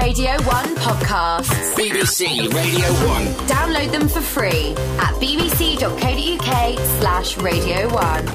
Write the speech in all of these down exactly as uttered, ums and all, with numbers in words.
Radio one podcasts. B B C Radio one. Download them for free at bbc.co.uk slash Radio one.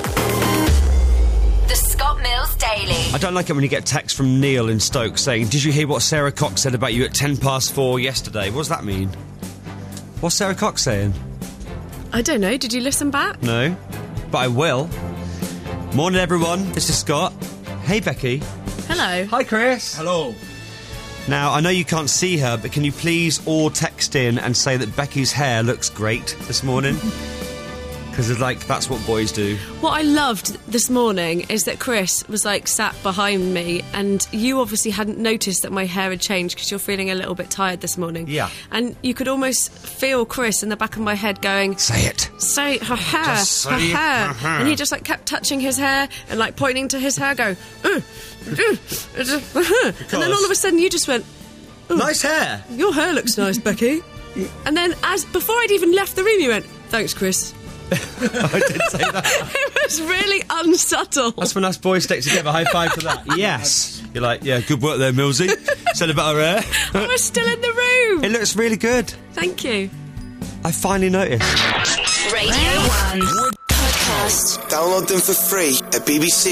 The Scott Mills Daily. I don't like it when you get text from Neil in Stoke saying, did you hear what Sarah Cox said about you at ten past four yesterday? What does that mean? What's Sarah Cox saying? I don't know. Did you listen back? No, but I will. Morning, everyone. This is Scott. Hey, Becky. Hello. Hi, Chris. Hello. Now, I know you can't see her, but can you please all text in and say that Becky's hair looks great this morning? Because, like, that's what boys do. What I loved this morning is that Chris was, like, sat behind me, and you obviously hadn't noticed that my hair had changed because you're feeling a little bit tired this morning. Yeah. And you could almost feel Chris in the back of my head going... Say it. Say her hair, Just say her hair. her hair. And he just, like, kept touching his hair and, like, pointing to his hair, go... Uh, uh, uh, and then all of a sudden you just went... Nice hair. Your hair looks nice, Becky. And then, as before I'd even left the room, you went, thanks, Chris. I did say that. It was really unsubtle. That's when us boys stick together. High five for that. Yes. You're like, yeah, good work there, Millsy. Said about her hair. I was still in the room. It looks really good. Thank you. I finally noticed. Radio one podcast. Download them for free at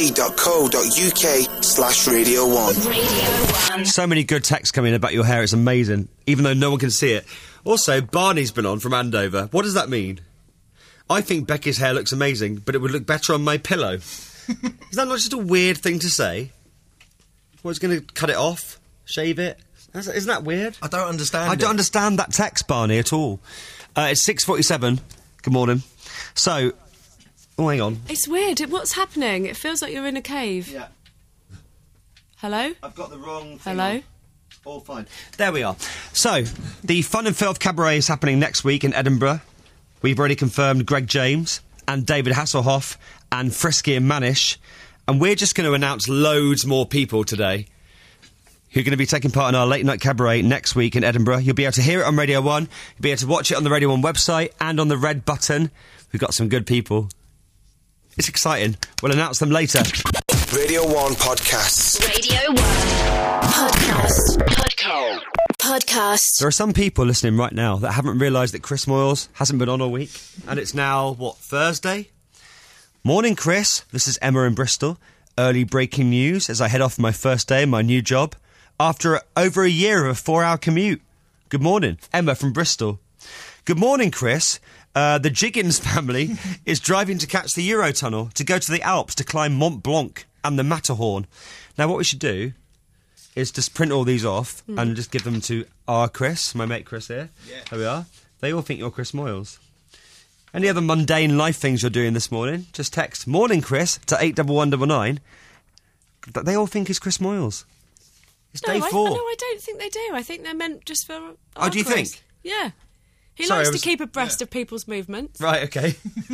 bbc.co.uk slash Radio one. Radio one. So many good texts coming in about your hair. It's amazing, even though no one can see it. Also, Barney's been on from Andover. What does that mean? I think Becky's hair looks amazing, but it would look better on my pillow. Is that not just a weird thing to say? Well, it's going to cut it off, shave it. Isn't that weird? I don't understand I it. don't understand that text, Barney, at all. Uh, it's six forty-seven. Good morning. So, oh, hang on. It's weird. It- What's happening? It feels like you're in a cave. Yeah, Hello? I've got the wrong thing Hello? on. All fine. There we are. So, the Fun and Filth Cabaret is happening next week in Edinburgh. We've already confirmed Greg James and David Hasselhoff and Frisky and Manish. And we're just going to announce loads more people today who are going to be taking part in our late night cabaret next week in Edinburgh. You'll be able to hear it on Radio one. You'll be able to watch it on the Radio one website and on the red button. We've got some good people. It's exciting. We'll announce them later. Radio one podcasts. Radio one podcast. Podcast. Podcast. There are some people listening right now that haven't realised that Chris Moyles hasn't been on all week. And it's now, what, Thursday? Morning, Chris. This is Emma in Bristol. Early breaking news as I head off for my first day in my new job after over a year of a four-hour commute. Good morning. Emma from Bristol. Good morning, Chris. Uh, the Jiggins family is driving to catch the Eurotunnel to go to the Alps to climb Mont Blanc and the Matterhorn. Now, what we should do is just print all these off mm. and just give them to our Chris, my mate Chris here. Yeah. There we are. They all think you're Chris Moyles. Any other mundane life things you're doing this morning? Just text "Morning, Chris" to eight one one nine nine. They all think it's Chris Moyles. It's no, day I, four. No, I don't think they do. I think they're meant just for... Oh, our do you Chris. think? Yeah. He Sorry, likes I was- to keep abreast yeah. of people's movements. Right, okay.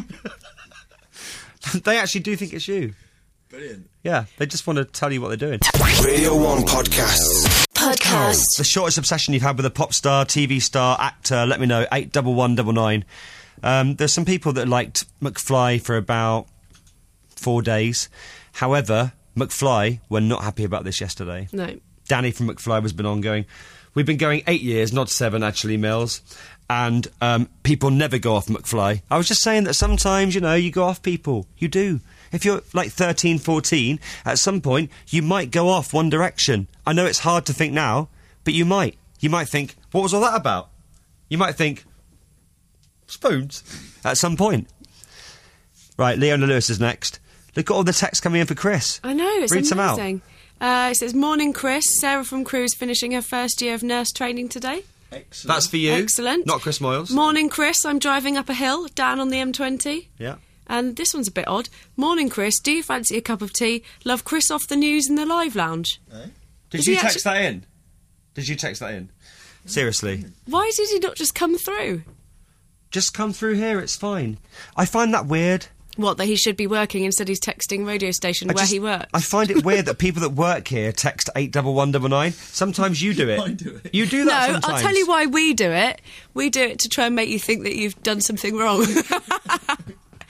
They actually do think it's you. Brilliant. Yeah, they just want to tell you what they're doing. Radio one podcasts. Podcast. The shortest obsession you've had with a pop star, T V star, actor, let me know, eight one one nine nine. Um, there's some people that liked McFly for about four days. However, McFly were not happy about this yesterday. No. Danny from McFly has been on going, we've been going eight years, not seven actually, Mills. And um, people never go off McFly. I was just saying that sometimes, you know, you go off people. You do. If you're like thirteen, fourteen, at some point, you might go off One Direction. I know it's hard to think now, but you might. You might think, what was all that about? You might think, spoons, at some point. Right, Leona Lewis is next. Look at all the texts coming in for Chris. I know, it's Read some out. amazing. Uh, it says, "Morning, Chris. Sarah from Cruise finishing her first year of nurse training today." Excellent. That's for you. Excellent. Not Chris Moyles. Morning, Chris. I'm driving up a hill down on the M twenty. Yeah. And this one's a bit odd. Morning, Chris. Do you fancy a cup of tea? Love Chris off the news in the live lounge. Eh? Did Is you he text actu- that in? Did you text that in? Seriously. Why did he not just come through? Just come through here, it's fine. I find that weird. What, that he should be working instead he's texting radio station I where just- he works? I find it weird that people that work here text eight one one nine nine. Sometimes you do it. I do it. You do No, that sometimes. I'll tell you why we do it. We do it to try and make you think that you've done something wrong.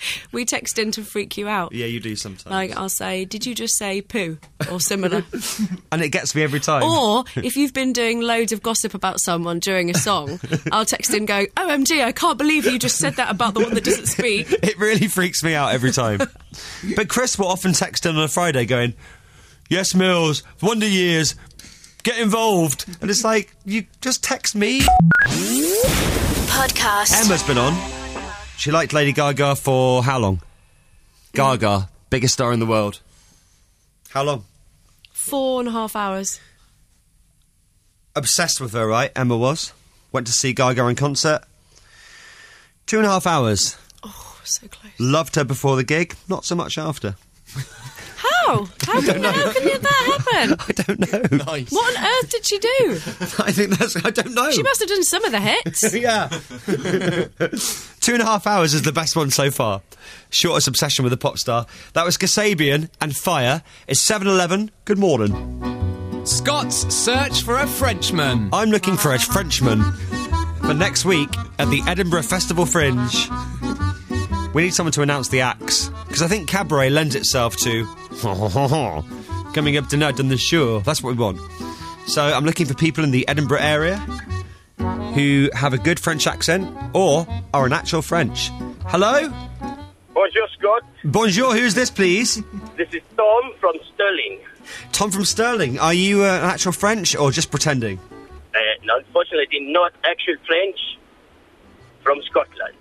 we text in to freak you out. Yeah, you do sometimes. Like, I'll say, did you just say poo? Or similar. And it gets me every time. Or, if you've been doing loads of gossip about someone during a song, I'll text in going, O M G, I can't believe you just said that about the one that doesn't speak. It really freaks me out every time. But Chris will often text in on a Friday going, yes, Mills, Wonder Years, get involved. And it's like, you just text me. Podcast. Emma's been on. She liked Lady Gaga for how long? Gaga, biggest star in the world. How long? Four and a half hours. Obsessed with her, right? Emma was. Went to see Gaga in concert. Two and a half hours. Oh, so close. Loved her before the gig, not so much after. How? How can, how can that happen? I don't know. Nice. What on earth did she do? I think that's... I don't know. She must have done some of the hits. Yeah. Two and a half hours is the best one so far. Shortest obsession with a pop star. That was Kasabian and Fire. It's seven eleven. Good morning. Scott's search for a Frenchman. I'm looking for a Frenchman for next week at the Edinburgh Festival Fringe. We need someone to announce the acts, because I think cabaret lends itself to coming up tonight on the show. That's what we want. So I'm looking for people in the Edinburgh area who have a good French accent or are an actual French. Hello? Bonjour, Scott. Bonjour, who's this, please? This is Tom from Stirling. Tom from Stirling. Are you uh, an actual French or just pretending? Uh, unfortunately, not actual French. From Scotland.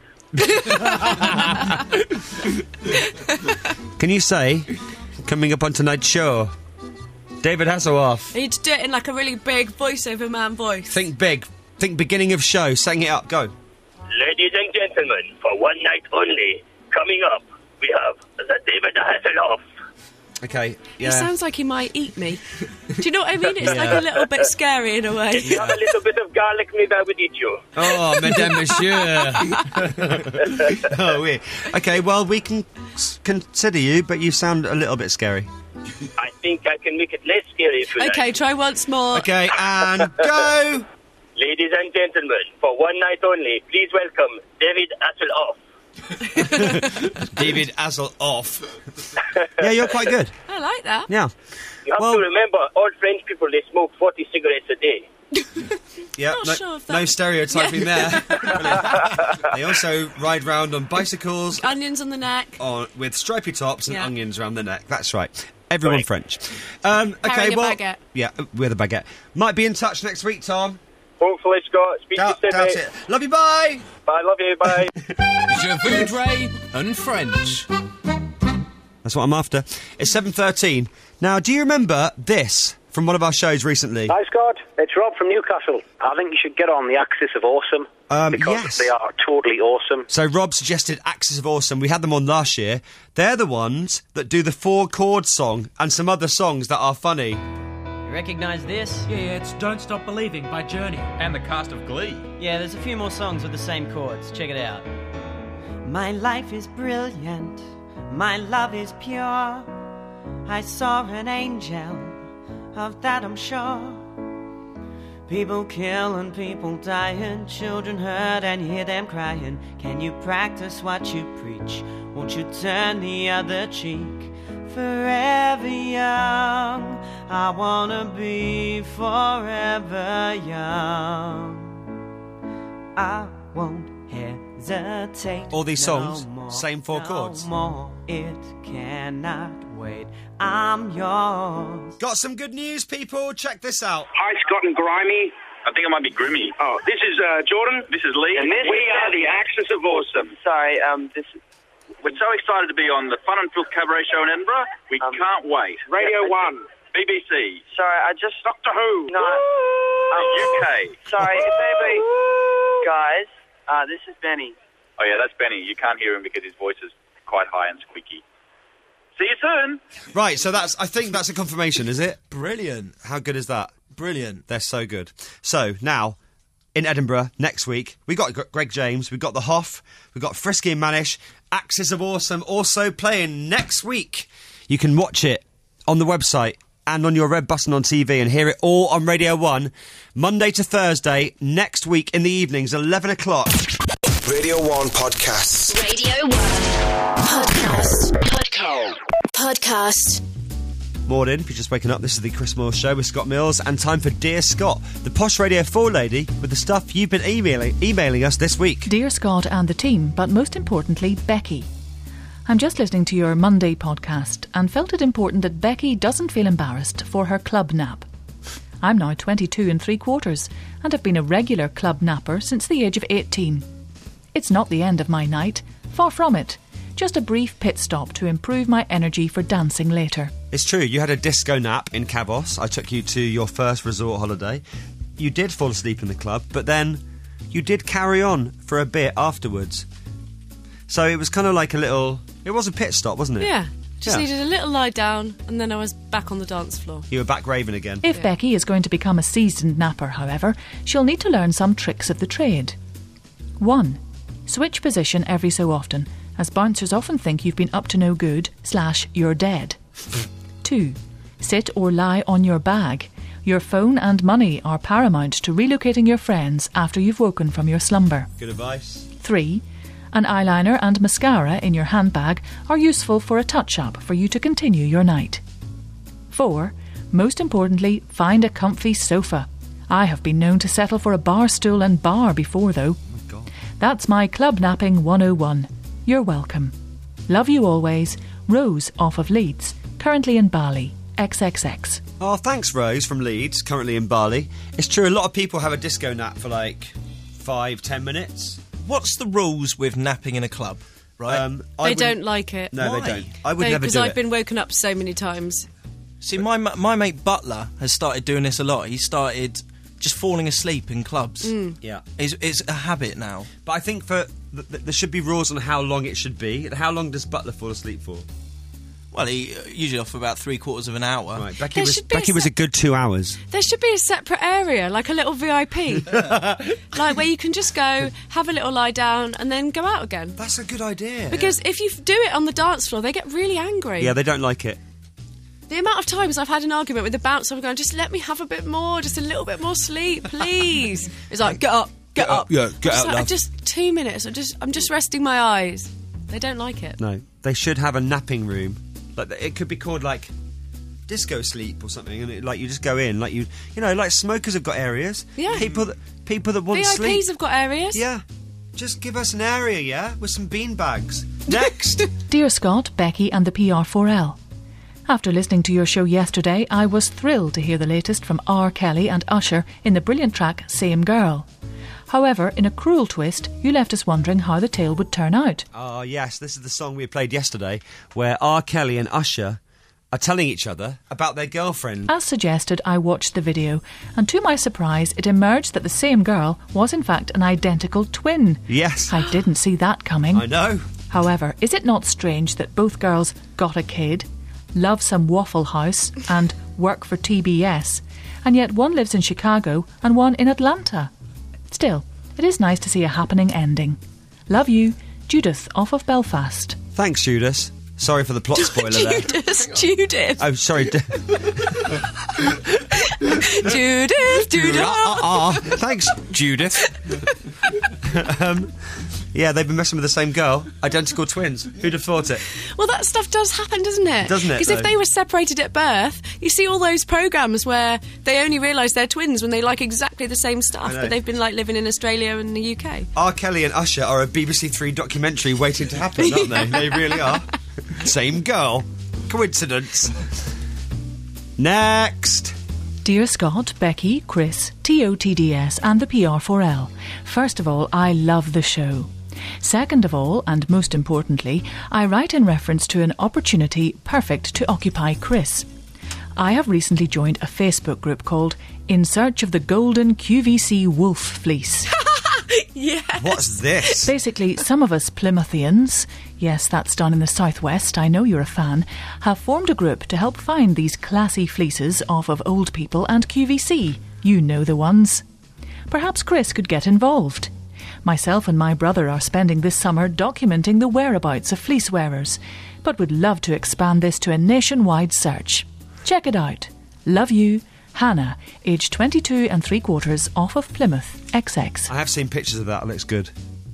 Can you say, coming up on tonight's show, David Hasselhoff? You need to do it in like a really big voiceover man voice. Think big. Think beginning of show. Setting it up. Go. Ladies and gentlemen, for one night only, coming up, we have the David Hasselhoff. Okay, He yeah. sounds like he might eat me. Do you know what I mean? It's like a little bit scary in a way. You have a little bit of garlic, maybe I would eat you. Oh, Madame Monsieur. Oh, we. Okay, well, we can s- consider you, but you sound a little bit scary. I think I can make it less scary if you Okay, like. try once more. Okay, and go! Ladies and gentlemen, for one night only, please welcome David Hasselhoff. David Hasselhoff. Yeah, you're quite good. I like that. Yeah. You have Well- to remember, all French people, they smoke forty cigarettes a day. Yeah, Not no, sure of that. no stereotyping there. They also ride round on bicycles Onions on the neck. on, with stripy tops and Yeah. onions around the neck. That's right. Everyone Right. French. Um, okay, Carrying a well, baguette. yeah, with a baguette. Might be in touch next week, Tom. Hopefully, Scott. Speak Doubt, to you doubt soon, it. mate. Love you. Bye. Bye, love you, bye. Je voudrais un French. That's what I'm after. It's seven thirteen. Now, do you remember this from one of our shows recently? Hi, Scott. It's Rob from Newcastle. I think you should get on the Axis of Awesome. Um, because yes. they are totally awesome. So Rob suggested Axis of Awesome. We had them on last year. They're the ones that do the four chord song and some other songs that are funny. You recognise this? Yeah, yeah, it's Don't Stop Believing by Journey. And the cast of Glee. Yeah, there's a few more songs with the same chords. Check it out. My life is brilliant. My love is pure. I saw an angel. Of that I'm sure. People kill and people dying, children hurt and you hear them crying. Can you practice what you preach? Won't you turn the other cheek? Forever young, I wanna be forever young. I won't hesitate. All these songs, no more, same four no chords. More. It cannot wait. I'm yours. Got some good news, people. Check this out. Hi, Scott and Grimy. I think it might be Grimmy. Oh, this is uh, Jordan. This is Lee. And this we are the Axis of Awesome. Sorry, um, this is... We're so excited to be on the Fun and Filth Cabaret Show in Edinburgh. We Um, can't wait. Radio Yeah, one. B B C. Sorry, I just... Doctor Who. No. Um, U K. Sorry, if anybody... Guys, uh, this is Benny. Oh, yeah, that's Benny. You can't hear him because his voice is quite high and squeaky. See you soon. Right, so that's. I think that's a confirmation, is it? Brilliant. How good is that? Brilliant. They're so good. So now, in Edinburgh next week, we got G- Greg James, we got the Hoff, we got Frisky and Manish, Axis of Awesome also playing next week. You can watch it on the website and on your red button on T V and hear it all on Radio One, Monday to Thursday next week in the evenings, eleven o'clock. Radio one Podcasts. Radio one. Podcast. Podcast. Podcast. Morning, if you're just waking up, this is the Chris Moyle Show with Scott Mills, and time for Dear Scott, the Posh Radio four lady with the stuff you've been emailing, emailing us this week. Dear Scott and the team, but most importantly, Becky. I'm just listening to your Monday podcast and felt it important that Becky doesn't feel embarrassed for her club nap. I'm now twenty-two and three quarters and have been a regular club napper since the age of eighteen. It's not the end of my night, far from it. Just a brief pit stop to improve my energy for dancing later. It's true, you had a disco nap in Cabos. I took you to your first resort holiday. You did fall asleep in the club, but then you did carry on for a bit afterwards. So it was kind of like a little... It was a pit stop, wasn't it? Yeah. Just Yeah. needed a little lie down, and then I was back on the dance floor. You were back raving again. If Yeah. Becky is going to become a seasoned napper, however, she'll need to learn some tricks of the trade. one. Switch position every so often, as bouncers often think you've been up to no good, slash you're dead. two. Sit or lie on your bag. Your phone and money are paramount to relocating your friends after you've woken from your slumber. Good advice. three. An eyeliner and mascara in your handbag are useful for a touch-up for you to continue your night. four. Most importantly, find a comfy sofa. I have been known to settle for a bar stool and bar before, though. Oh my God. That's my club napping one oh one. You're welcome. Love you always. Rose off of Leeds, currently in Bali. X X X. Oh, thanks, Rose, from Leeds, currently in Bali. It's true, a lot of people have a disco nap for like five, ten minutes. What's the rules with napping in a club, right? Um, I They wouldn't- don't like it. No, Why? they don't. I would never Because do I've it. been woken up so many times. See, my ma- my mate Butler has started doing this a lot. He started just falling asleep in clubs. Yeah. It's, it's a habit now. But I think for th- th- there should be rules on how long it should be. How long does Butler fall asleep for? Well, he uh, usually off for about three quarters of an hour. Right, Becky There was should be a Becky was a se- good two hours. There should be a separate area, like a little V I P. Like where you can just go, have a little lie down, and then go out again. That's a good idea. Because if you do it on the dance floor, they get really angry. Yeah, they don't like it. The amount of times I've had an argument with the bouncer, I'm going, just let me have a bit more, just a little bit more sleep, please. It's like, get up, get, Get up, up. yeah, get I'm just out, like, love. just two minutes. I'm just, I'm just resting my eyes. They don't like it. No, they should have a napping room. Like it could be called like disco sleep or something, and it, like you just go in, like you, you know, like smokers have got areas. Yeah. People that people that want V I Ps sleep. have got areas. Yeah. Just give us an area, yeah, with some bean bags. Next. Dear Scott, Becky and the P R four L. After listening to your show yesterday, I was thrilled to hear the latest from R. Kelly and Usher in the brilliant track Same Girl. However, in a cruel twist, you left us wondering how the tale would turn out. Oh, yes, this is the song we played yesterday, where R. Kelly and Usher are telling each other about their girlfriend. As suggested, I watched the video, and to my surprise, it emerged that the same girl was in fact an identical twin. Yes. I didn't see that coming. I know. However, is it not strange that both girls got a kid, love some Waffle House, and work for T B S, and yet one lives in Chicago and one in Atlanta? Still, it is nice to see a happening ending. Love you, Judith off of Belfast. Thanks, Judas. Sorry for the plot spoiler there. Judas, Judith. Oh, sorry. D- Judith, Judith. Ah, thanks, Judith. um, yeah, they've been messing with the same girl. Identical twins. Who'd have thought it? Well, that stuff does happen, doesn't it? Doesn't it, Because if though? they were separated at birth, you see all those programmes where they only realise they're twins when they like exactly the same I stuff, know. but they've been like living in Australia and the U K. R. Kelly and Usher are a B B C Three documentary waiting to happen, aren't they? They really are. Same girl. Coincidence. Next. Dear Scott, Becky, Chris, T O T D S and the P R four L. First of all, I love the show. Second of all, and most importantly, I write in reference to an opportunity perfect to occupy Chris. I have recently joined a Facebook group called In Search of the Golden Q V C Wolf Fleece. Yes. What's this? Basically, some of us Plymouthians, yes, that's done in the southwest, I know you're a fan, have formed a group to help find these classy fleeces off of old people and Q V C. You know the ones. Perhaps Chris could get involved. Myself and my brother are spending this summer documenting the whereabouts of fleece wearers, but would love to expand this to a nationwide search. Check it out. Love you, Hannah, aged twenty-two and three quarters, off of Plymouth, X X. I have seen pictures of that. It looks good.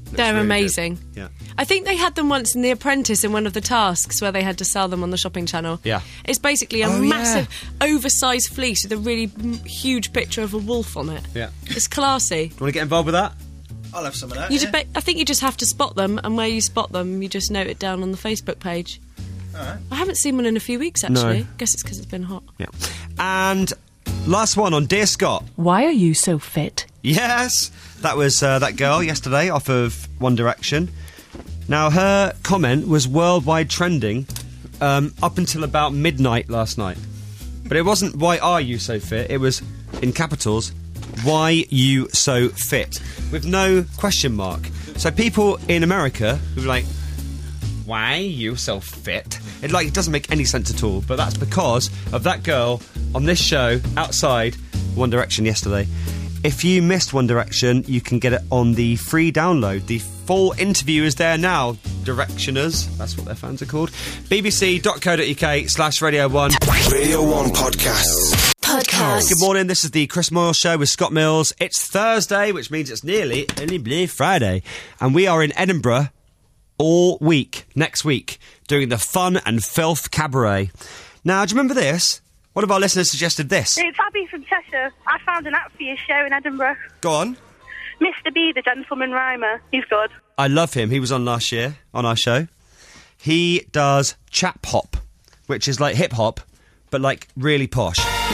They're really amazing. good. Yeah. I think they had them once in The Apprentice in one of the tasks where they had to sell them on the shopping channel. Yeah. It's basically a Oh, yeah. massive, oversized fleece with a really m- huge picture of a wolf on it. Yeah. It's classy. Do you want to get involved with that? I'll have some of that. You yeah. just ba- I think you just have to spot them, and where you spot them, you just note it down on the Facebook page. All right. I haven't seen one in a few weeks, actually. No. Guess it's because it's been hot. Yeah. And last one on Dear Scott. Why are you so fit? Yes, that was uh, that girl yesterday off of One Direction. Now, her comment was worldwide trending um, up until about midnight last night. But it wasn't, why are you so fit? It was, in capitals, why you so fit? With no question mark. So people in America who were like, why are you so fit? It, like, it doesn't make any sense at all. But that's because of that girl on this show outside One Direction yesterday. If you missed One Direction, you can get it on the free download. The full interview is there now. Directioners, that's what their fans are called. bbc.co.uk slash Radio one. Radio one Podcasts. Podcast. Good morning, this is the Chris Moyle Show with Scott Mills. It's Thursday, which means it's nearly, nearly Friday. And we are in Edinburgh all week, next week, doing the Fun and Filth Cabaret. Now, do you remember this? One of our listeners suggested this. It's Abby from Cheshire. I found an app for your show in Edinburgh. Go on. Mister B, the gentleman rhymer. He's good. I love him. He was on last year on our show. He does chap hop, which is like hip hop, but like really posh.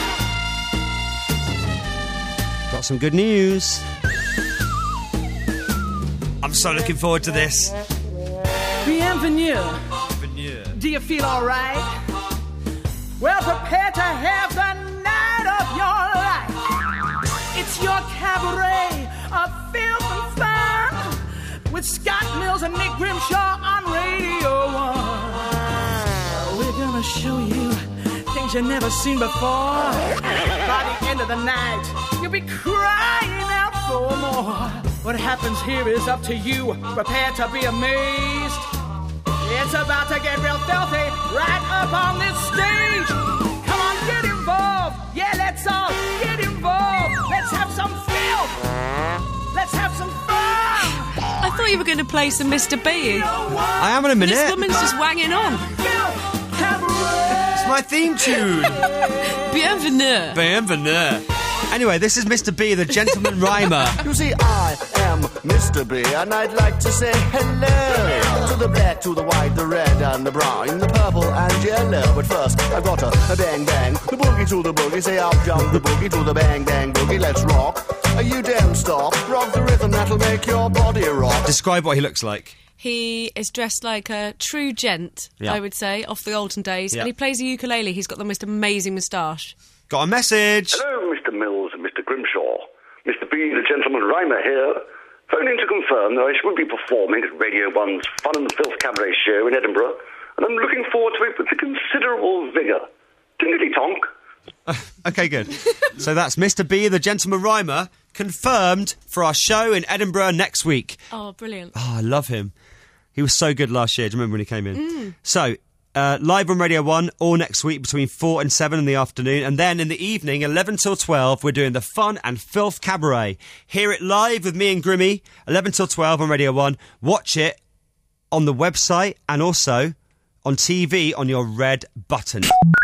Got some good news. I'm so looking forward to this. Bienvenue. Bienvenue. Do you feel alright? Well, prepare to have the night of your life. It's your cabaret of filth and fun with Scott Mills and Nick Grimshaw on Radio one. We're gonna show you things you've never seen before. By the end of the night, you'll be crying out for more. What happens here is up to you. Prepare to be amazed. It's about to get real filthy right up on this stage. Come on, get involved. Yeah, let's all get involved. Let's have some filth. Let's have some fun. I thought you were going to play some Mister B. I am in a minute. This woman's just wanging on. It's my theme tune. Bienvenue. Bienvenue. Anyway, this is Mister B, the gentleman rhymer. You see, I am Mister B, and I'd like to say hello to the black, to the white, the red, and the brown, the purple and yellow. But first, I've got a, a bang bang, the boogie to the boogie, say up jump the boogie to the bang bang boogie. Let's rock. You don't stop. Rock the rhythm that'll make your body rock. Describe what he looks like. He is dressed like a true gent, Yeah. I would say, off the olden days. Yeah. And he plays a ukulele. He's got the most amazing moustache. Got a message. Hello, Mister Mills and Mister Grimshaw. Mister B, the gentleman rhymer here. Phoning to confirm that I should be performing at Radio one's Fun and Filth Cabaret show in Edinburgh, and I'm looking forward to it with a considerable vigour. Tingly tonk. Okay, good. So that's Mister B, the gentleman rhymer, confirmed for our show in Edinburgh next week. Oh, brilliant. Oh, I love him. He was so good last year. Do you remember when he came in? Mm. So, uh, live on Radio one all next week between four and seven in the afternoon. And then in the evening, eleven till twelve, we're doing the Fun and Filth Cabaret. Hear it live with me and Grimmy, eleven till twelve on Radio one. Watch it on the website and also on T V on your red button.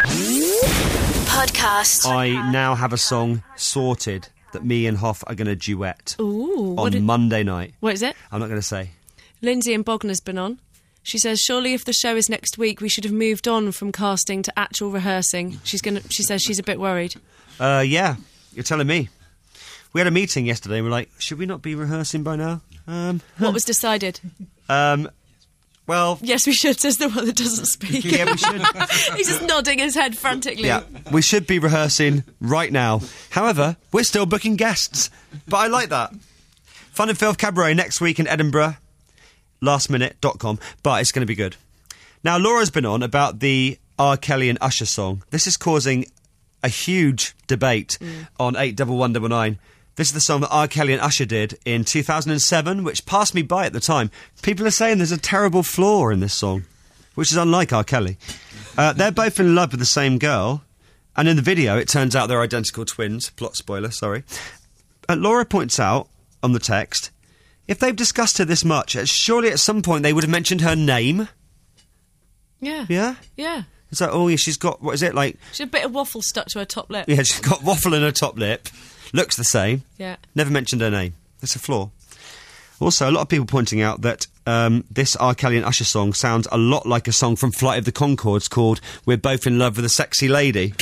Podcast. I now have a song sorted that me and Hoff are going to duet Ooh. on What, did- Monday night. what is it? I'm not going to say. Lindsay and Bogner's been on. She says, surely if the show is next week, we should have moved on from casting to actual rehearsing. She's gonna. She says she's a bit worried. Uh, yeah, you're telling me. We had a meeting yesterday and we're like, should we not be rehearsing by now? Um, What was decided? um, well... Yes, we should, says the one that doesn't speak. Yeah, we should. He's just nodding his head frantically. Yeah, we should be rehearsing right now. However, we're still booking guests. But I like that. Fun and Filth Cabaret next week in Edinburgh. last minute dot com. But it's going to be good. Now, Laura's been on about the R. Kelly and Usher song. This is causing a huge debate mm. on eight one one nine nine. This is the song that R. Kelly and Usher did in two thousand seven, which passed me by at the time. People are saying there's a terrible flaw in this song, which is unlike R. Kelly. Uh, they're both in love with the same girl, and in the video it turns out they're identical twins. Plot spoiler, sorry. Uh, Laura points out on the text, If they've discussed her this much, uh, surely at some point they would have mentioned her name. Yeah. Yeah? Yeah. It's like, oh, yeah, she's got, what is it, like... She's a bit of waffle stuck to her top lip. Yeah, she's got waffle in her top lip. Looks the same. Yeah. Never mentioned her name. That's a flaw. Also, a lot of people pointing out that um, this R. Kelly and Usher song sounds a lot like a song from Flight of the Conchords called We're Both in Love with a Sexy Lady.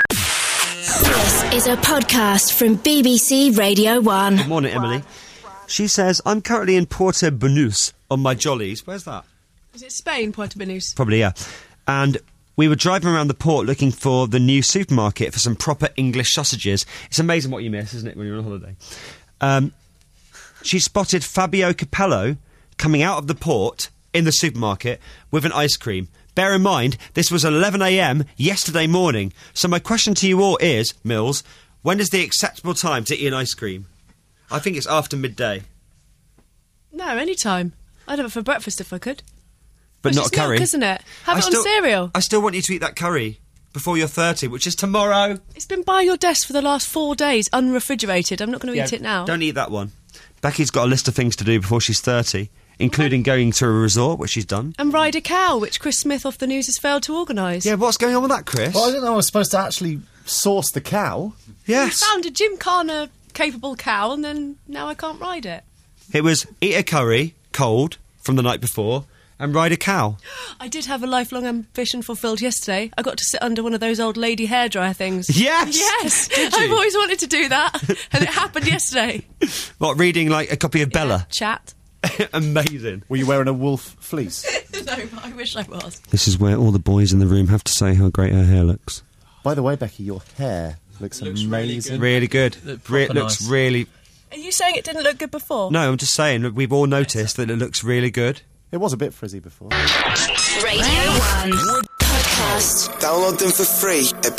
This is a podcast from B B C Radio one. Good morning, Emily. She says, I'm currently in Puerto Banús on my jollies. Where's that? Is it Spain, Puerto Banús? Probably, yeah. And we were driving around the port looking for the new supermarket for some proper English sausages. It's amazing what you miss, isn't it, when you're on holiday? Um, she spotted Fabio Capello coming out of the port in the supermarket with an ice cream. Bear in mind, this was eleven a m yesterday morning. So my question to you all is, Mills, when is the acceptable time to eat an ice cream? I think it's after midday. No, any time. I'd have it for breakfast if I could. But It's not just a curry. milk, isn't it? Have I it still- on cereal. I still want you to eat that curry before you're thirty, which is tomorrow. It's been by your desk for the last four days, unrefrigerated. I'm not going to Yeah, eat it now. Don't eat that one. Becky's got a list of things to do before she's thirty, including going to a resort, which she's done. And ride a cow, which Chris Smith off the news has failed to organise. Yeah, what's going on with that, Chris? Well, I didn't know I was supposed to actually source the cow. Yes. We found a Gymkhana capable cow, and then now I can't ride it. It was eat a curry, cold, from the night before, and ride a cow. I did have a lifelong ambition fulfilled yesterday. I got to sit under one of those old lady hairdryer things. Yes! Yes! Did I've you? always wanted to do that, and it happened yesterday. What, reading, like, a copy of Bella? Chat. Amazing. Were you wearing a wolf fleece? No, but I wish I was. This is where all the boys in the room have to say how great her hair looks. By the way, Becky, your hair looks, amazing. Really good. Re- looks really... Are you saying it didn't look good before? No, I'm just saying, look, we've all noticed that it looks really good. It was a bit frizzy before. Radio one podcast. Download them for free at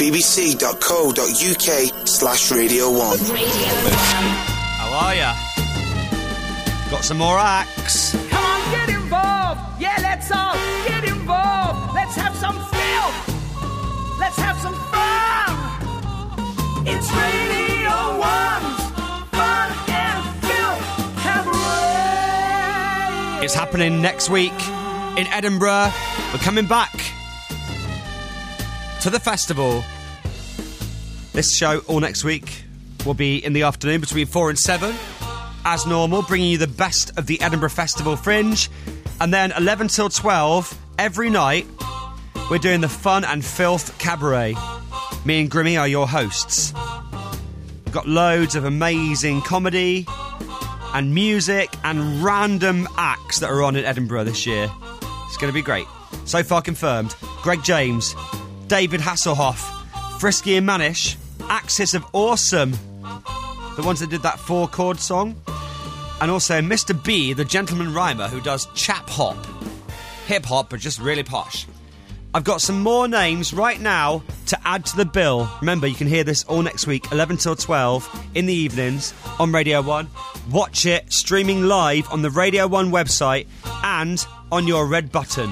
bbc.co.uk slash Radio one. How are ya? Got some more acts. Come on, get involved. Yeah, let's all get involved. Let's have some filth. Let's have some fun. It's Radio One's Fun and Filth Cabaret. It's happening next week in Edinburgh. We're coming back to the festival. This show all next week will be in the afternoon between four and seven. As normal, bringing you the best of the Edinburgh Festival Fringe. And then eleven till twelve, every night, we're doing the Fun and Filth Cabaret. Me and Grimmy are your hosts. We've got loads of amazing comedy and music and random acts that are on in Edinburgh this year. It's going to be great. So far confirmed, Greg James, David Hasselhoff, Frisky and Manish, Axis of Awesome, the ones that did that four-chord song, and also Mister B, the gentleman rhymer who does chap hop. Hip-hop, but just really posh. I've got some more names right now to add to the bill. Remember, you can hear this all next week, eleven till twelve, in the evenings, on Radio one. Watch it, streaming live on the Radio one website and on your red button.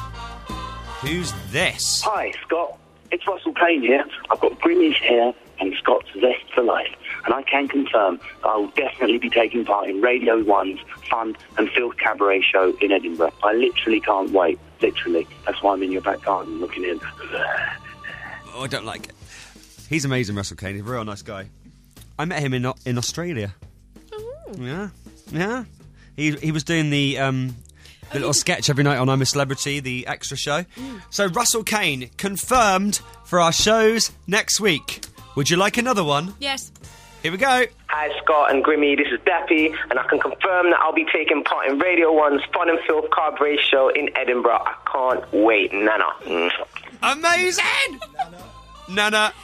Who's this? Hi, Scott. It's Russell Kane here. I've got Grimmy's hair and Scott's zest for life. And I can confirm that I will definitely be taking part in Radio one's Fun and Filth Cabaret show in Edinburgh. I literally can't wait. Literally. That's why I'm in your back garden looking in. Oh, I don't like it. He's amazing, Russell Kane. He's a real nice guy. I met him in in Australia. Oh. Yeah, yeah. He he was doing the um the little sketch every night on I'm a Celebrity, the extra show. Mm. So Russell Kane confirmed for our shows next week. Would you like another one? Yes. Here we go. Hi, Scott and Grimmy. This is Dappy, and I can confirm that I'll be taking part in Radio one's Fun and Filth Cabaret show in Edinburgh. I can't wait, Nana. Mm. Amazing! Nana.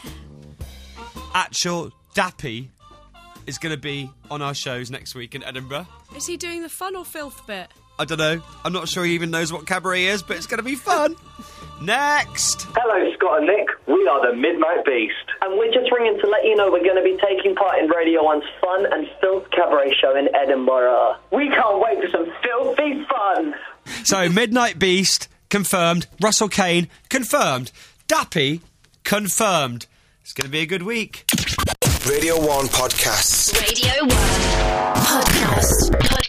Actual Dappy is going to be on our shows next week in Edinburgh. Is he doing the fun or filth bit? I don't know. I'm not sure he even knows what cabaret is, but it's going to be fun. Next. Hello, Scott and Nick. We are the Midnight Beast. And we're just ringing to let you know we're going to be taking part in Radio one's Fun and Filth Cabaret show in Edinburgh. We can't wait for some filthy fun. So, Midnight Beast, confirmed. Russell Kane, confirmed. Dappy, confirmed. It's going to be a good week. Radio one Podcasts. Radio one Podcast. Podcast.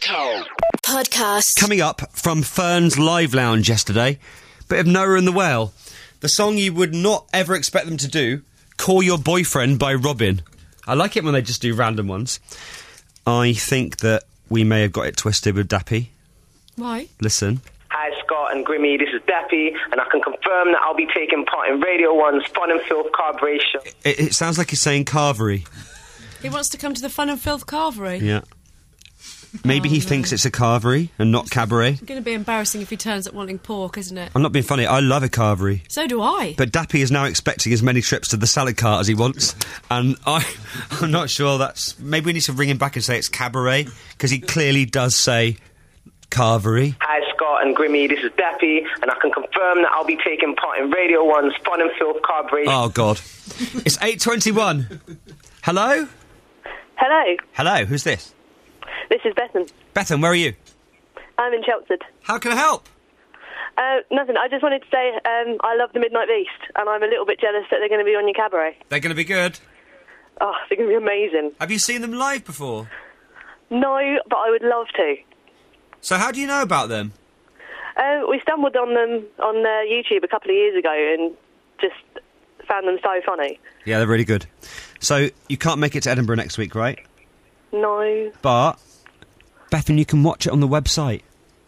Podcast. Coming up from Fern's Live Lounge yesterday, bit of Noah and the Whale. The song you would not ever expect them to do, Call Your Boyfriend by Robin. I like it when they just do random ones. I think that we may have got it twisted with Dappy. Why? Listen. Hi, Scott and Grimmy. This is Dappy, and I can confirm that I'll be taking part in Radio one's Fun and Filth Cabaret show. It, it sounds like he's saying carvery. He wants to come to the Fun and Filth Carvery. Yeah. Maybe Oh, he no. thinks it's a carvery and not cabaret. It's going to be embarrassing if he turns up wanting pork, isn't it? I'm not being funny, I love a carvery. So do I. But Dappy is now expecting as many trips to the salad cart as he wants, and I, I'm not sure that's... Maybe we need to ring him back and say it's cabaret, because he clearly does say carvery. Hi, Scott and Grimmy. This is Dappy, and I can confirm that I'll be taking part in Radio one's Fun and Filth Cabaret. Oh, God. It's eight twenty-one. Hello? Hello, Hello, who's this? this is Bethan. Bethan, where are you? I'm in Chelmsford. How can I help? Uh, nothing, I just wanted to say um, I love the Midnight Beast, and I'm a little bit jealous that they're going to be on your cabaret. They're going to be good. Oh, they're going to be amazing. Have you seen them live before? No, but I would love to. So how do you know about them? Uh, we stumbled on them on uh, YouTube a couple of years ago and just found them so funny. Yeah, they're really good. So you can't make it to Edinburgh next week, right? No. But, Bethan, you can watch it on the website.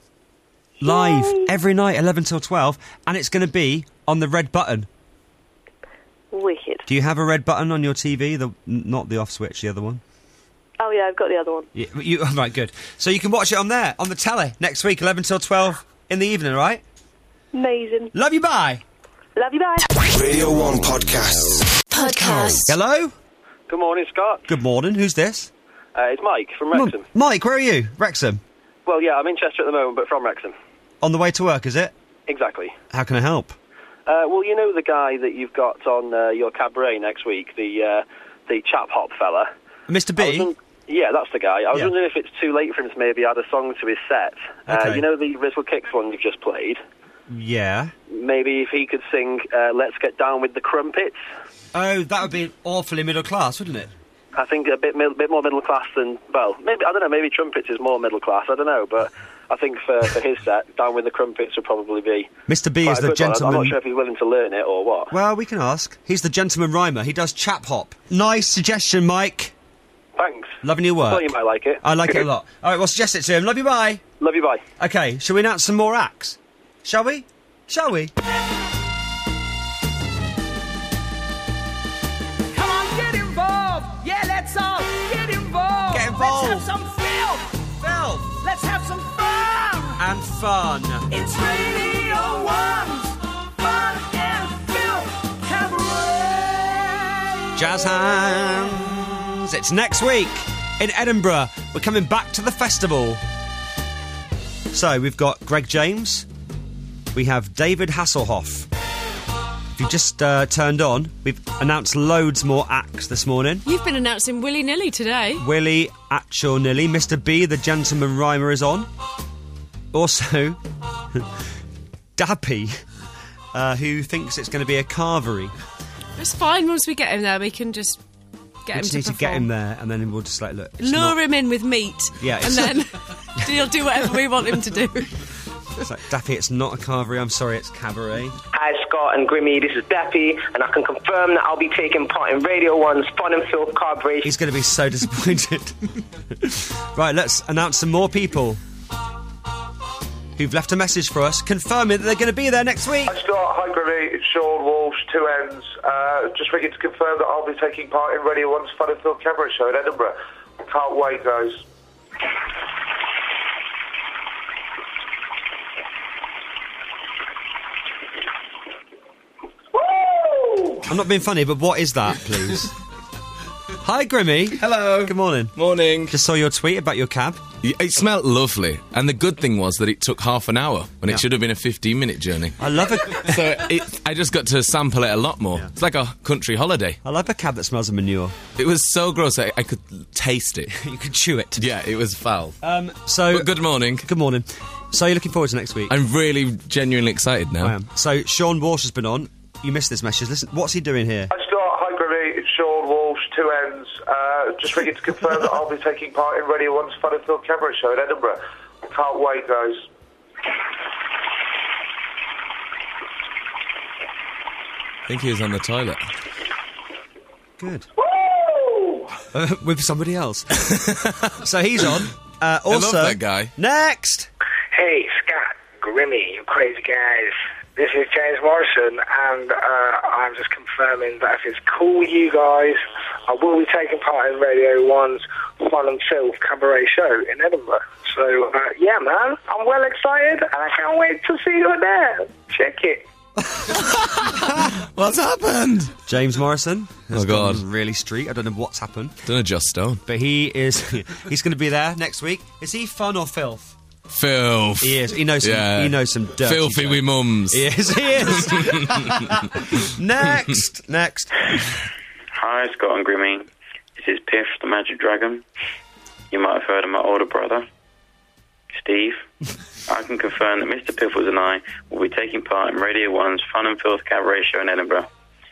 Live, Yay. every night, eleven till twelve, and it's going to be on the red button. Wicked. Do you have a red button on your T V? The, n- not the off switch, the other one? Oh, yeah, I've got the other one. Yeah, you, right, good. So you can watch it on there, on the telly, next week, eleven till twelve in the evening, right? Amazing. Love you, bye. Love you, bye. Radio one Podcasts. Podcast. Hello? Good morning, Scott. Good morning, who's this? Uh, it's Mike from Wrexham. M- Mike, where are you? Wrexham? Well, yeah, I'm in Chester at the moment, but from Wrexham. On the way to work, is it? Exactly. How can I help? Uh, well, you know the guy that you've got on uh, your cabaret next week, the uh, the chap hop fella? Mister I was B? won- yeah, that's the guy. I was Yeah. wondering if it's too late for him to maybe add a song to his set. Uh, Okay. you know the Rizzle Kicks one you've just played? Yeah. Maybe if he could sing uh, Let's Get Down with the Crumpets. Oh, that would be awfully middle class, wouldn't it? I think a bit mid- bit more middle class than, well, maybe, I don't know, maybe Trumpets is more middle class, I don't know, but I think for, for his set, Down with the Crumpets would probably be Mister B quite is a the good one. I'm gentleman... not sure if he's willing to learn it or what. Well, we can ask. He's the gentleman rhymer. He does chap hop. Nice suggestion, Mike. Thanks. Loving your work. Thought you might like it. I like it a lot. All right, well, suggest it to him. Love you, bye. Love you, bye. Okay, shall we announce some more acts? Shall we? Shall we? Come on, get involved. Yeah, let's all get involved. Get involved. Let's have some filth. Filth. Let's have some fun. And fun. It's Radio One's Fun and Filth Cabaret. Jazz hands. It's next week in Edinburgh. We're coming back to the festival. So, we've got Greg James. We have David Hasselhoff. If you've just uh, turned on, we've announced loads more acts this morning. You've been announcing willy-nilly today. Willie Atchell-Nilly. Mister B, the gentleman rhymer, is on. Also, Dappy, uh, who thinks it's going to be a carvery. It's fine, once we get him there, we can just get We him just to need to perform. get him there, and then we'll just like, look. it's Lure not- him in with meat. Yeah, And it's- then he'll do whatever we want him to do. It's like, Dappy, it's not a carvery, I'm sorry, it's cabaret. Hi, Scott and Grimmy. This is Dappy, and I can confirm that I'll be taking part in Radio one's Fun and Filth Cabaret. He's going to be so disappointed. Right, let's announce some more people who've left a message for us, confirming that they're going to be there next week. Hi, Scott. Hi, Grimmy. It's Sean Walsh, two ends. Uh, just ringing to confirm that I'll be taking part in Radio one's Fun and Film Cabaret show in Edinburgh. Can't wait, guys. I'm not being funny, but what is that, please? Hi, Grimmy. Hello. Good morning. Morning. Just saw your tweet about your cab. Y- It smelled lovely, and the good thing was that it took half an hour when Yeah. it should have been a fifteen-minute journey. I love it. So it, I just got to sample it a lot more. It's like a country holiday. I love a cab that smells of manure. It was so gross, I, I could taste it. You could chew it. Yeah, it was foul. Um, so But good morning. Good morning. So you're looking forward to next week? I'm really genuinely excited now. I am. So Sean Walsh has been on. You missed this message. Listen, what's he doing here? Hi, Scott. Hi, Grimmy. It's Sean Walsh, two ends. Uh, just ringing to confirm that I'll be taking part in Radio one's Fun and Film Cabaret Show in Edinburgh. Can't wait, guys. I think he was on the toilet. Good. Uh, with somebody else. So he's on. Uh, also, I love that guy. Next! Hey, Scott, Grimmy, you crazy guys. This is James Morrison, and uh, I'm just confirming that if it's cool with you guys, I will be taking part in Radio one's Fun and Filth Cabaret Show in Edinburgh. So, uh, yeah, man, I'm well excited, and I can't wait to see you there. Check it. What's happened? James Morrison has Oh, God. gone really street. I don't know what's happened. Don't know, Just Stone. But he is... he's going to be there next week. Is he fun or filth? Filth. He is. He knows some, Yeah. he knows some dirty Filthy jokes. wee mums. He is, he is. Next. Next. Hi, Scott and Grimmy. This is Piff, the Magic Dragon. You might have heard of my older brother, Steve. I can confirm that Mister Piffles and I will be taking part in Radio one's Fun and Filth Cabaret Show in Edinburgh.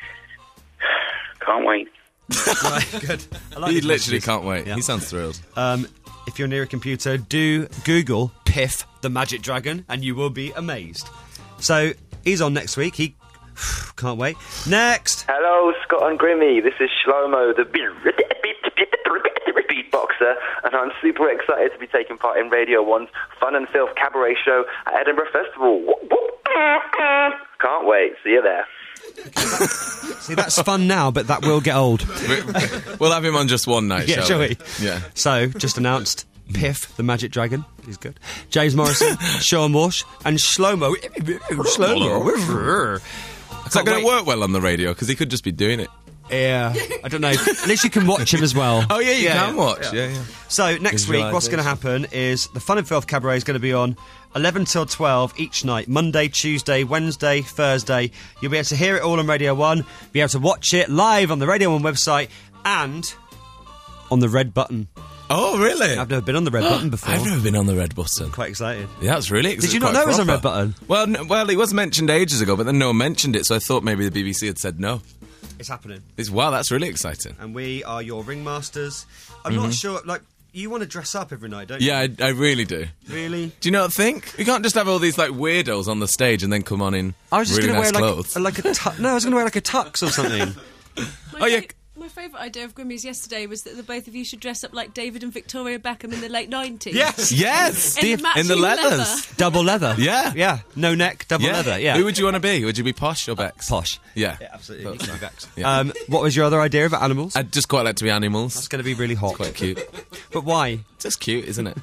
Can't wait. Right, good. I like He these literally messages. can't wait. Yeah. He sounds thrilled. Um, if you're near a computer, do Google Piff the Magic Dragon and you will be amazed. So, he's on next week. He... Can't wait. Next! Hello, Scott and Grimmy. This is Shlomo, the beatboxer, and I'm super excited to be taking part in Radio one's Fun and Filth Cabaret Show at Edinburgh Festival. Whoop, whoop. Can't wait. See you there. See, that's fun now, but that will get old. We'll have him on just one night, Yeah, shall, shall we? we? Yeah. So, just announced Piff, the Magic Dragon. He's good. James Morrison, Sean Walsh, and Shlomo. Shlomo. It's not going to work well on the radio, because he could just be doing it. Yeah, I don't know. At least you can watch him as well. Oh, yeah, you can watch. Yeah, yeah. So, next week, what's going to happen is the Fun and Filth Cabaret is going to be on eleven till twelve each night. Monday, Tuesday, Wednesday, Thursday. You'll be able to hear it all on Radio one, be able to watch it live on the Radio one website, and on the red button. Oh, really? I've never been on the red button before. I've never been on the red button. Quite excited. Yeah, that's really Did you not know it was on red button? Well, n- well, it was mentioned ages ago, but then no one mentioned it, so I thought maybe the B B C had said no. It's happening. It's, wow, that's really exciting. And we are your ringmasters. I'm Mhm. not sure, like, you want to dress up every night, don't you? Yeah, I, I really do. Really? Do you not think? We can't just have all these, like, weirdos on the stage and then come on in I was just really going nice to wear, clothes. like, a, like a tu- No, I was going to wear, like, a tux or something. Oh, yeah. My favourite idea of Grimmy's yesterday was that the both of you should dress up like David and Victoria Beckham in the late nineties. Yes! Yes! In the in the matching leathers. leather. Double leather. Yeah. Yeah. No neck, double Yeah. leather, yeah. Who would you want to be? Would you be Posh or Bex? Posh. Yeah. Yeah, absolutely. You can be Bex. Yeah. Um, what was your other idea about animals? I'd just quite like to be animals. That's going to be really hot. Quite cute. But why? Just cute, isn't it?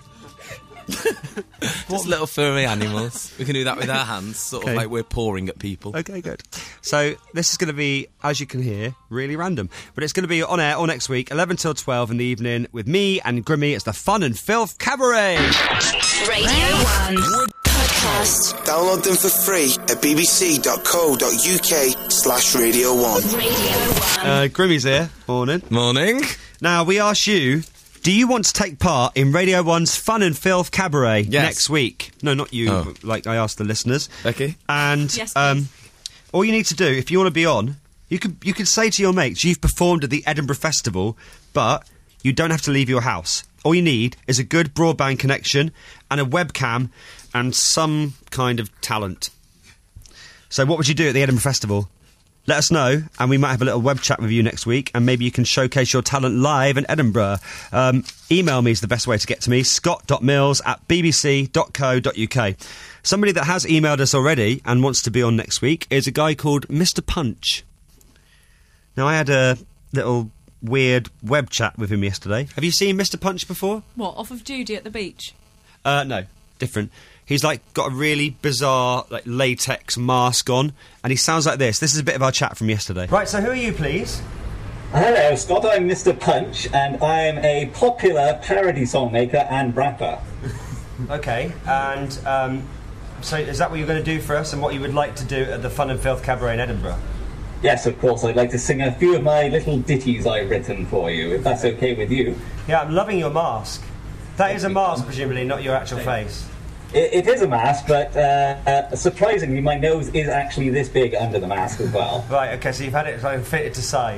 Just little furry animals. We can do that with our hands, sort Okay. of like we're pawing at people. Okay, good. So this is going to be, as you can hear, really random. But it's going to be on air all next week, eleven till twelve in the evening, with me and Grimmy. It's the Fun and Filth Cabaret. Radio one podcast. Download them for free at bbc.co.uk slash radio one. Uh, Grimmy's here. Morning. Morning. Now, we asked you, do you want to take part in Radio one's Fun and Filth Cabaret Yes. next week? No, not you, Oh. like I asked the listeners. Okay. And Yes, um, all you need to do, if you want to be on, you could you could say to your mates, you've performed at the Edinburgh Festival, but you don't have to leave your house. All you need is a good broadband connection and a webcam and some kind of talent. So what would you do at the Edinburgh Festival? Let us know, and we might have a little web chat with you next week, and maybe you can showcase your talent live in Edinburgh. Um, email me is the best way to get to me, scott.mills at bbc.co.uk. Somebody that has emailed us already and wants to be on next week is a guy called Mister Punch. Now, I had a little weird web chat with him yesterday. Have you seen Mister Punch before? What, off of Judy at the beach? Uh, no, different. He's like got a really bizarre like latex mask on, and he sounds like this. This is a bit of our chat from yesterday. Right, so who are you, please? Hello, Scott. I'm Mister Punch, and I'm a popular parody songmaker and rapper. Okay, and um, so is that what you're going to do for us, and what you would like to do at the Fun and Filth Cabaret in Edinburgh? Yes, of course. I'd like to sing a few of my little ditties I've written for you, if that's okay with you. Yeah, I'm loving your mask. That is a mask, presumably, not your actual face. It, it is a mask, but uh, uh, surprisingly, my nose is actually this big under the mask as well. Right, okay, so you've had it so fitted to size.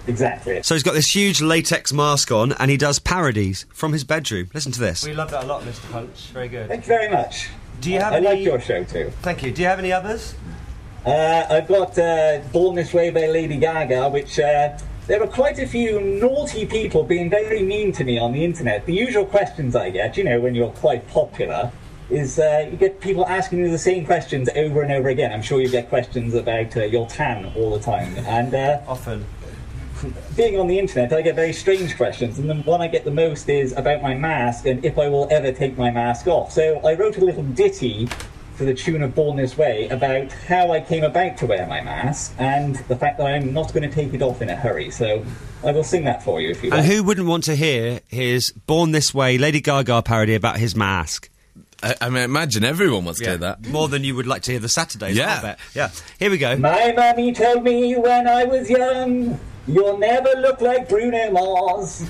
Exactly. So he's got this huge latex mask on, and he does parodies from his bedroom. Listen to this. We love that a lot, Mister Punch. Very good. Thank you very much. Do you have I any... like your show too. Thank you. Do you have any others? Uh, I've got uh, Born This Way by Lady Gaga, which uh, there are quite a few naughty people being very mean to me on the internet. The usual questions I get, you know, when you're quite popular, is uh, you get people asking you the same questions over and over again. I'm sure you get questions about uh, your tan all the time. And uh, often. Being on the internet, I get very strange questions, and the one I get the most is about my mask and if I will ever take my mask off. So I wrote a little ditty to the tune of Born This Way about how I came about to wear my mask and the fact that I'm not going to take it off in a hurry. So I will sing that for you if you And like. who wouldn't want to hear his Born This Way Lady Gaga parody about his mask? I, I mean, imagine everyone wants to Yeah. hear that. More than you would like to hear the Saturdays, Yeah. I bet. Yeah. Here we go. My mummy told me when I was young, you'll never look like Bruno Mars.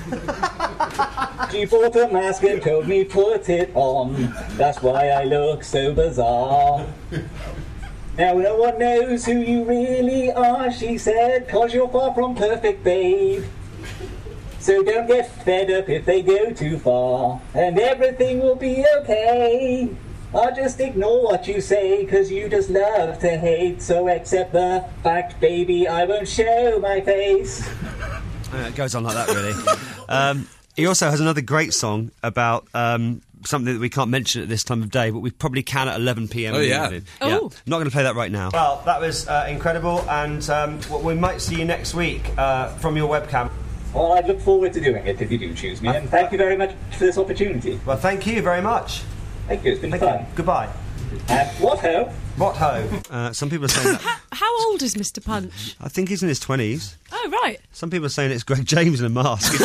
She bought a mask and told me put it on. That's why I look so bizarre. Now no one knows who you really are, she said, 'cause you're far from perfect, babe. So don't get fed up if they go too far, and everything will be okay. I'll just ignore what you say, 'cause you just love to hate. So accept the fact, baby, I won't show my face. Uh, it goes on like that, really. um, he also has another great song about um, something that we can't mention at this time of day, but we probably can at eleven p m Oh, in the yeah. evening. Oh. Yeah. Not going to play that right now. Well, that was uh, incredible, and um, well, we might see you next week uh, from your webcam. Well, I look forward to doing it if you do choose me, and thank you very much for this opportunity. Well, thank you very much. Thank you, it's been Thank fun. you. Goodbye. And what ho? What ho? Uh, some people are saying that. How, how old is Mister Punch? I think he's in his twenties. Oh, right. Some people are saying it's Greg James in a mask.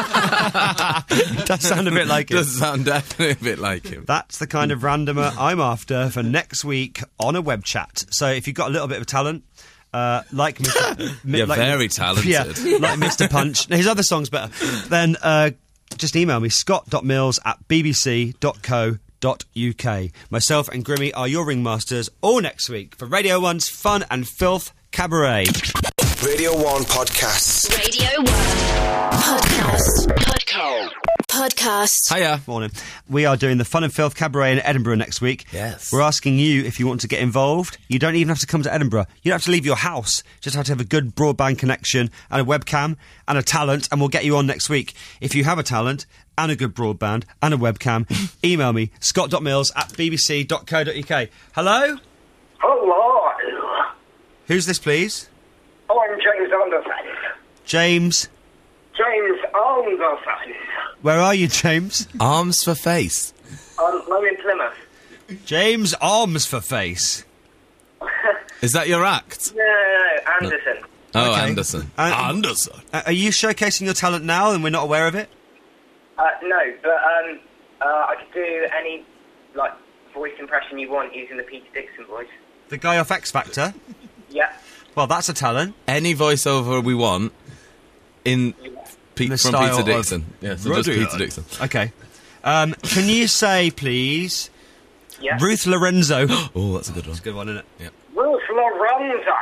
Does sound a bit like him. Does sound definitely a bit like him. That's the kind of randomer I'm after for next week on a web chat. So if you've got a little bit of talent, uh, like Mister Mi- You're like, very talented. Yeah, like Mister Punch. Now, his other song's better. Then uh, just email me, scott.mills at bbc.co.uk. Myself and Grimmy are your ringmasters all next week for Radio one's Fun and Filth Cabaret. Radio one Podcasts. Radio one Podcast. Podcast. Podcast. Hiya. Morning. We are doing the Fun and Filth Cabaret in Edinburgh next week. Yes. We're asking you if you want to get involved. You don't even have to come to Edinburgh. You don't have to leave your house. Just have to have a good broadband connection and a webcam and a talent, and we'll get you on next week. If you have a talent and a good broadband and a webcam, email me, scott.mills at bbc.co.uk. Hello? Hello. Who's this, please? I'm James Anderson. James. James Anderson. Where are you, James? Arms for face. I'm, I'm in Plymouth. James Arms for Face. Is that your act? No, no, no, Anderson. Oh, Okay. Anderson. Uh, Anderson. Uh, are you showcasing your talent now and we're not aware of it? Uh, no, but um, uh, I could do any like voice impression you want using the Peter Dixon voice. The guy off X Factor? Yeah. Well, that's a talent. Any voiceover we want in Pe- The from style Peter of Dixon. Yeah, so just Radio. Peter Dixon. Okay. Um, can you say, please, Yeah. Ruth Lorenzo? Oh, that's a good one. That's a good one, isn't it? Yeah. Ruth Lorenzo.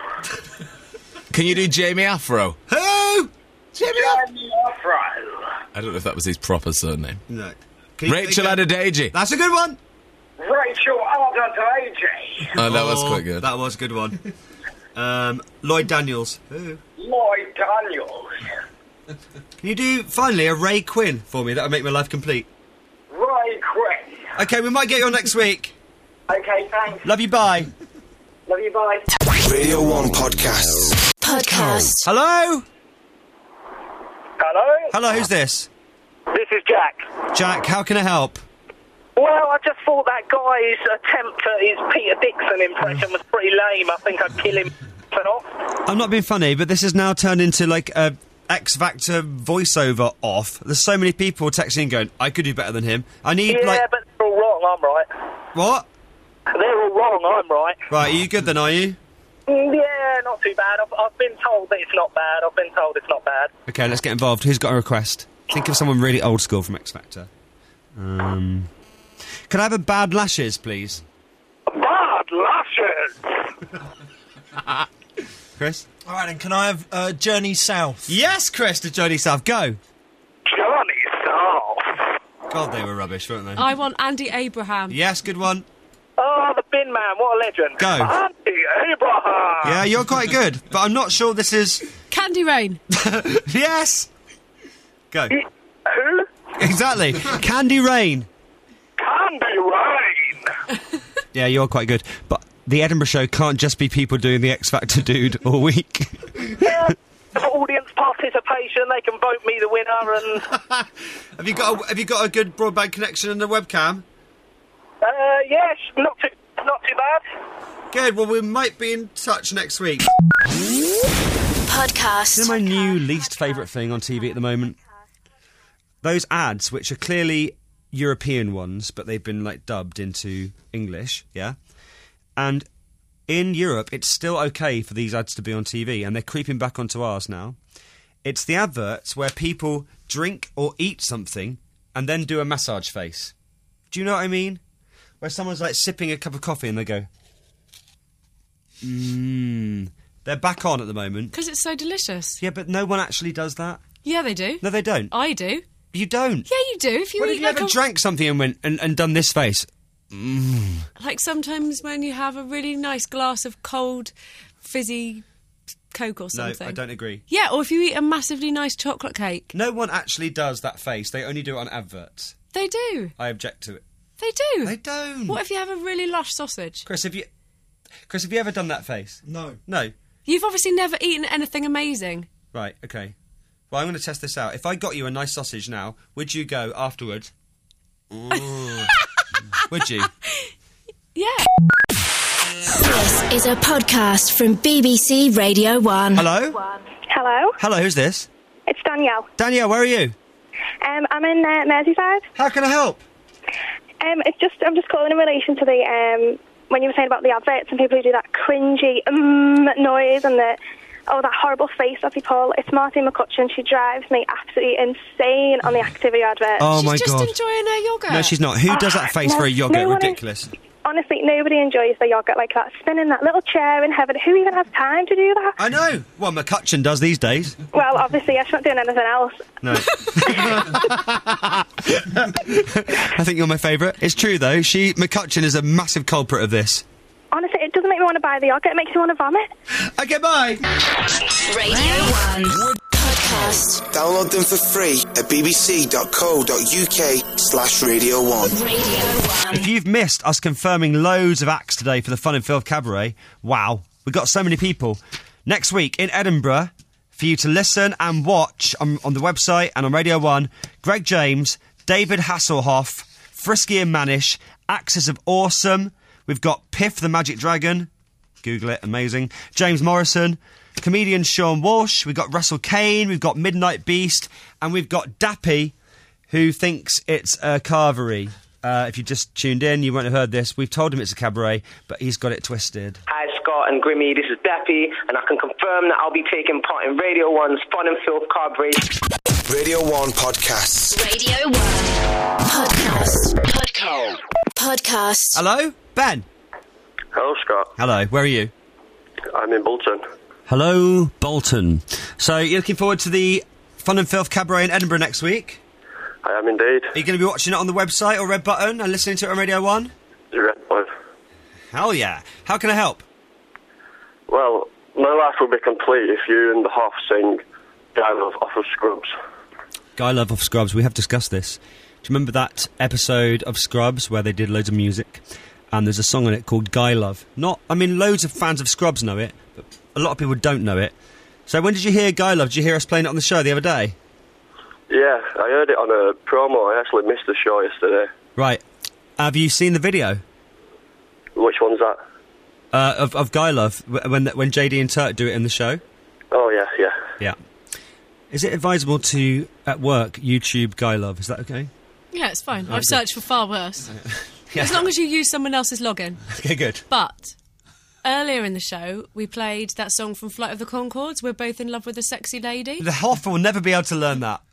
Can you do Jamie Afro? Who? Jamie Afro. I don't know if that was his proper surname. No. Can you Rachel think of- Adedeji. That's a good one. Rachel Adedeji. Oh, that was Oh, quite good. That was a good one. Um, Lloyd Daniels. Who? Lloyd Daniels. Can you do, finally, a Ray Quinn for me? That would make my life complete. Ray Quinn. Okay, we might get you on next week. Okay, thanks. Love you, bye. Love you, bye. Radio one Podcasts. Podcast. Hello? Hello? Hello, who's this? This is Jack. Jack, how can I help? Well, I just thought that guy's attempt at his Peter Dixon impression was pretty lame. I think I'd kill him off. I'm not being funny, but this has now turned into like a X Factor voiceover off. There's so many people texting and going, I could do better than him. I need, Yeah, like... but they're all wrong, I'm right. What? They're all wrong, I'm right. Right, are you good then, are you? Mm, yeah, not too bad. I've, I've been told that it's not bad. I've been told it's not bad. Okay, let's get involved. Who's got a request? Think of someone really old school from X Factor. Um... Can I have a Bad Lashes, please? Bad lashes! Chris? All right, then, can I have uh, Journey South? Yes, Chris, to Journey South. Go. Johnny South. God, they were rubbish, weren't they? I want Andy Abraham. Yes, good one. Oh, the Bin Man, what a legend. Go. Andy Abraham. Yeah, you're quite good, but I'm not sure this is... Candy Rain. Yes. Go. Who? Exactly. Candy Rain. Candy Rain. Yeah, you're quite good, but the Edinburgh show can't just be people doing the X Factor dude all week. Yeah, audience participation, they can vote me the winner and... Have you got a, have you got a good broadband connection and a webcam? Uh, yes, not too, not too bad. Good, well, we might be in touch next week. Podcast. You know my new least favourite thing on T V at the moment? Those ads, which are clearly European ones, but they've been, like, dubbed into English, yeah? And in Europe, it's still okay for these ads to be on T V, and they're creeping back onto ours now. It's the adverts where people drink or eat something and then do a massage face. Do you know what I mean? Where someone's, like, sipping a cup of coffee and they go... Mmm... They're back on at the moment. Because it's so delicious. Yeah, but no one actually does that. Yeah, they do. No, they don't. I do. You don't. Yeah, you do. If you When eat have you like ever a... drank something and went and, and done this face? Mm. Like sometimes when you have a really nice glass of cold, fizzy Coke or something. No, I don't agree. Yeah, or if you eat a massively nice chocolate cake. No one actually does that face. They only do it on adverts. They do. I object to it. They do. They don't. What if you have a really lush sausage? Chris, have you... Chris, have you ever done that face? No. No? You've obviously never eaten anything amazing. Right, okay. Well, I'm going to test this out. If I got you a nice sausage now, would you go afterwards? Ooh. Would you? Yeah. This is a podcast from B B C Radio one. Hello? Hello, Hello, who's this? it's Danielle. Danielle, where are you? Um, I'm in uh, Merseyside. How can I help? Um, it's just I'm just calling in relation to the um, when you were saying about the adverts and people who do that cringy um noise and the oh that horrible face that people. It's Martine McCutcheon. She drives me absolutely insane on the Activia advert. Oh, She's my just God. enjoying her yogurt. No, she's not. Who does that face no, for a yogurt? no one is- Ridiculous. Honestly, nobody enjoys the yogurt like that. Spinning that little chair in heaven. Who even has time to do that? I know. Well, McCutcheon does these days. Well, obviously, yeah, she's not doing anything else. No. I think you're my favourite. It's true, though. She McCutcheon is a massive culprit of this. Honestly, it doesn't make me want to buy the yogurt. It makes me want to vomit. Okay, bye. Radio one. Podcast. Download them for free at bbc.co.uk slash Radio one. Radio one. If you've missed us confirming loads of acts today for the Fun and Filth Cabaret, wow, we've got so many people. Next week in Edinburgh, for you to listen and watch on, on the website and on Radio one, Greg James, David Hasselhoff, Frisky and Manish, Axis of Awesome. We've got Piff the Magic Dragon. Google it, amazing. James Morrison. Comedian Sean Walsh. We've got Russell Kane. We've got Midnight Beast. And we've got Dappy, who thinks it's a carvery. Uh, if you just tuned in, you won't have heard this. We've told him it's a cabaret, but he's got it twisted. Hi, Scott and Grimmy. This is Dappy, and I can confirm that I'll be taking part in Radio one's Fun and Filth Cabaret. Radio one Podcasts. Radio one. Podcast. Podcast. Podcast. Hello? Ben? Hello, Scott. Hello, where are you? I'm in Bolton. Hello, Bolton. So, you're looking forward to the Fun and Filth Cabaret in Edinburgh next week? I am indeed. Are you going to be watching it on the website or Red Button and listening to it on Radio one? The Red Button. Hell yeah. How can I help? Well, my life will be complete if you and the Hoff sing Guy Love off of Scrubs. Guy Love of Scrubs, we have discussed this. Do you remember that episode of Scrubs where they did loads of music? And there's a song on it called Guy Love. Not, I mean, loads of fans of Scrubs know it, but a lot of people don't know it. So when did you hear Guy Love? Did you hear us playing it on the show the other day? Yeah, I heard it on a promo. I actually missed the show yesterday. Right. Have you seen the video? Which one's that? Uh, of, of Guy Love, when when J D and Turk do it in the show? Oh, yeah, yeah. Yeah. Is it advisable to, at work, YouTube Guy Love? Is that okay? Yeah, it's fine. Oh, I've good. searched for far worse. Yeah. As long as you use someone else's login. Okay, good. But earlier in the show, we played that song from Flight of the Conchords, We're Both in Love with a Sexy Lady. The Hoff will never be able to learn that.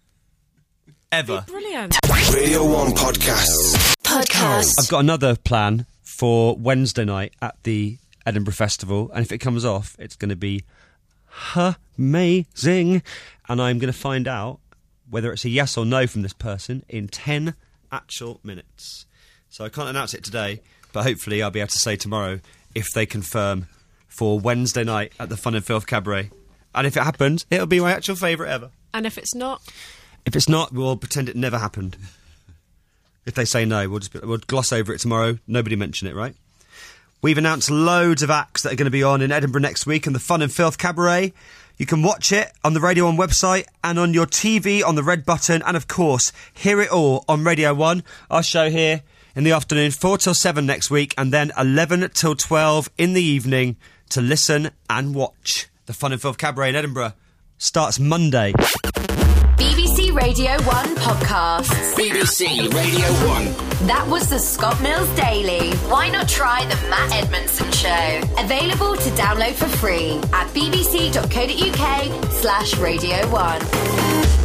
Ever. Brilliant. Radio one Podcasts. Podcast. I've got another plan for Wednesday night at the Edinburgh Festival, and if it comes off, it's going to be amazing. And I'm going to find out whether it's a yes or no from this person in ten actual minutes. So I can't announce it today, but hopefully I'll be able to say tomorrow if they confirm for Wednesday night at the Fun and Filth Cabaret. And if it happens, it'll be my actual favourite ever. And if it's not? If it's not, we'll pretend it never happened. If they say no, we'll just we'll gloss over it tomorrow. Nobody mention it, right? We've announced loads of acts that are going to be on in Edinburgh next week in the Fun and Filth Cabaret. You can watch it on the Radio one website and on your T V on the red button, and of course, hear it all on Radio one. Our show here in the afternoon, four till seven next week, and then eleven till twelve in the evening to listen and watch. The Fun and Filth Cabaret in Edinburgh starts Monday. B B C Radio one podcast. B B C Radio one. That was the Scott Mills Daily. Why not try the Matt Edmondson Show? Available to download for free at bbc.co.uk slash radio one.